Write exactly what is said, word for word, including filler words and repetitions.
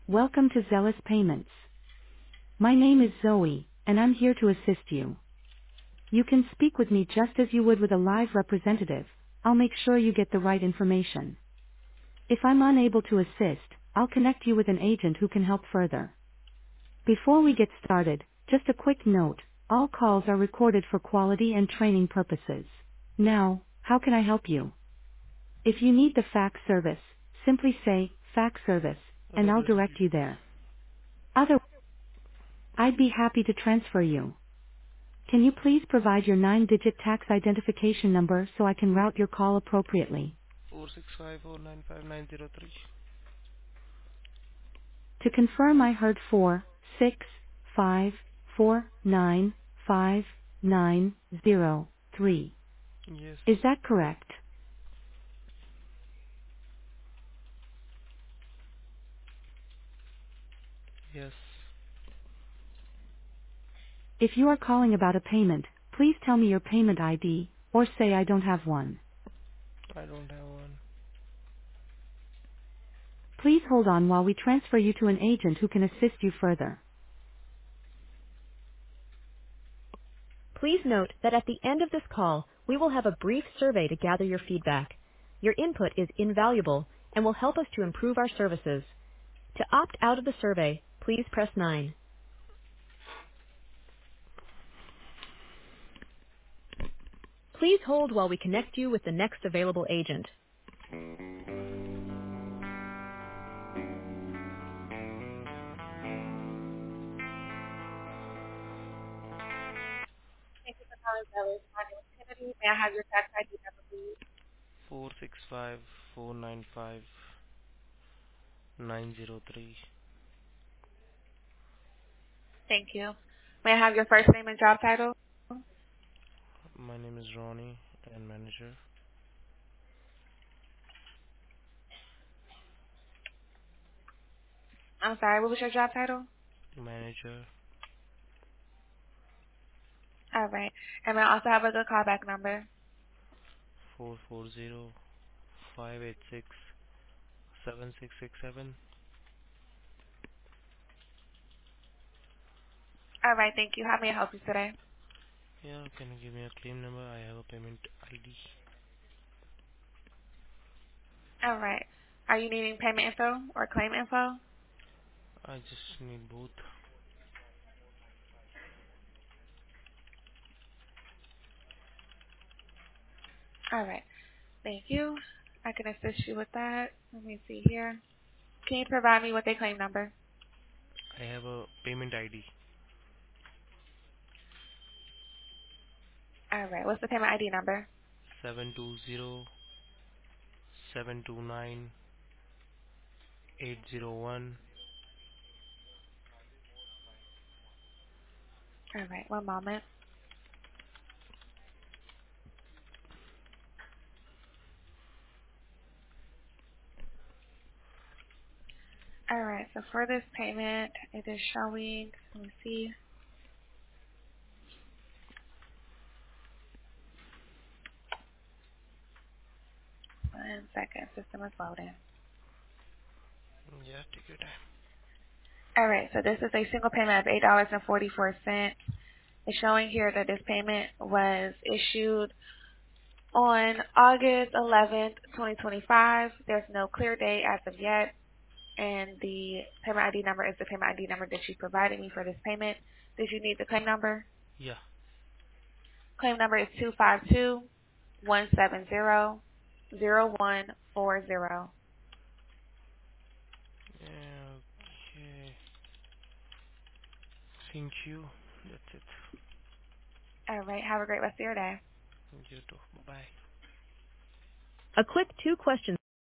Welcome to Zealous Payments. My name is Zoe, and I'm here to assist you. You can speak with me just as you would with a live representative. I'll make sure you get the right information. If I'm unable to assist, I'll connect you with an agent who can help further. Before we get started, just a quick note, all calls are recorded for quality and training purposes. Now, how can I help you? If you need the fax service, simply say, fax service, and I'll Regular direct bill. you there. Otherwise, I'd be happy to transfer you. Can you please provide your nine-digit tax identification number so I can route your call appropriately? Four six five four nine five nine zero three. To confirm, I heard four, six, five, four, nine, five, nine, zero, three. Yes. Is that correct? Yes. If you are calling about a payment, please tell me your payment I D, or say I don't have one. I don't have one. Please hold on while we transfer you to an agent who can assist you further. Please note that at the end of this call, we will have a brief survey to gather your feedback. Your input is invaluable and will help us to improve our services. To opt out of the survey, please press nine. Please hold while we connect you with the next available agent. Thank you for calling Zealous. My name is Kennedy. May I have your tax I D number, please? Four six five four nine five nine zero three. Thank you. May I have your first name and job title? My name is Ronnie and manager. I'm sorry, what was your job title? Manager All right. And may I also have a good callback number? four four zero five eight six seven six six seven. All right, thank you. How may I help you today? Yeah, can you give me a claim number? I have a payment I D. All right. Are you needing payment info or claim info? I just need both. All right. Thank you. I can assist you with that. Let me see here. Can you provide me with a claim number? I have a payment I D All right. What's the payment I D number? seven two zero seven two nine eight zero one. All right. One moment. All right. So for this payment, it is showing. Let me see. One second. System is loading. Yeah, take your time. All right. So this is a single payment of eight dollars and forty-four cents. It's showing here that this payment was issued on August eleventh, twenty twenty-five. There's no clear date as of yet. And the payment I D number is the payment I D number that you provided me for this payment. Did you need the claim number? Yeah. Claim number is two five two one seven zero zero one four zero. Yeah, okay. Thank you. That's it. All right. Have a great rest of your day. You too. Bye. A quick two question